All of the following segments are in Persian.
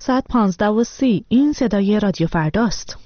7:15 این صدای رادیو فرداست.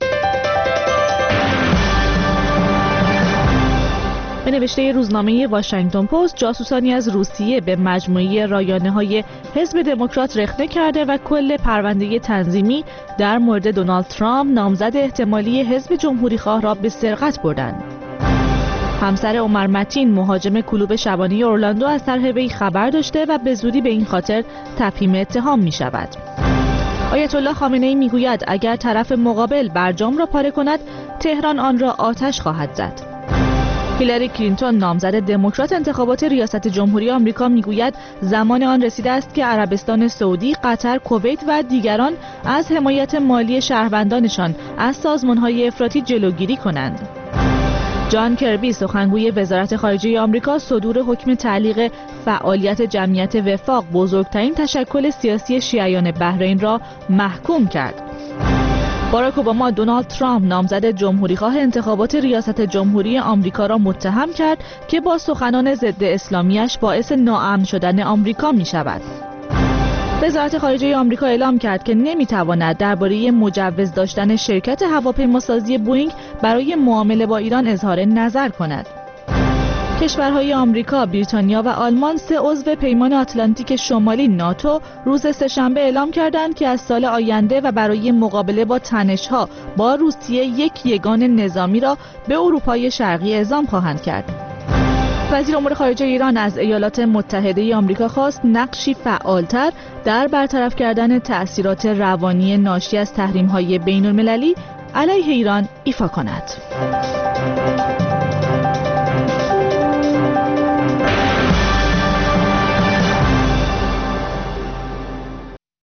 به نوشته روزنامه واشنگتن پست، جاسوسانی از روسیه به مجموعه رایانه‌های حزب دموکرات رخنه کرده و کل پرونده تنظیمی در مورد دونالد ترامپ نامزد احتمالی حزب جمهوری‌خواه را به سرقت بردند. همسر عمر متین مهاجم کلوب شبانه اورلاندو از طرح وی خبر داشته و به زودی به این خاطر تفهیم اتهام می شود. آیت الله خامنه‌ای می گوید اگر طرف مقابل برجام را پاره کند، تهران آن را آتش خواهد زد. هیلاری کلینتون نامزد دموکرات انتخابات ریاست جمهوری آمریکا می گوید زمان آن رسیده است که عربستان سعودی، قطر، کویت و دیگران از حمایت مالی شهروندانشان از سازمان‌های افراطی جلوگیری کنند. جان کربی سخنگوی وزارت خارجه آمریکا صدور حکم تعلیق فعالیت جمعیت وفاق، بزرگترین تشکل سیاسی شیعیان بحرین را محکوم کرد. باراک اوباما دونالد ترامپ نامزد جمهوریخواه انتخابات ریاست جمهوری آمریکا را متهم کرد که با سخنان ضد اسلامیش باعث ناامن شدن آمریکا می شود. وزارت خارجه آمریکا اعلام کرد که نمیتواند درباره مجوز داشتن شرکت هواپیماسازی بوئینگ برای معامله با ایران اظهار نظر کند. کشورهای آمریکا، بریتانیا و آلمان، 3 عضو پیمان آتلانتیک شمالی ناتو، روز سه‌شنبه اعلام کردند که از سال آینده و برای مقابله با تنش‌ها با روسیه یک یگان نظامی را به اروپای شرقی اعزام خواهند کرد. وزیر امور خارجه ایران از ایالات متحده آمریکا خواست نقشی فعالتر در برطرف کردن تأثیرات روانی ناشی از تحریم‌های بین‌المللی علیه ایران ایفا کند.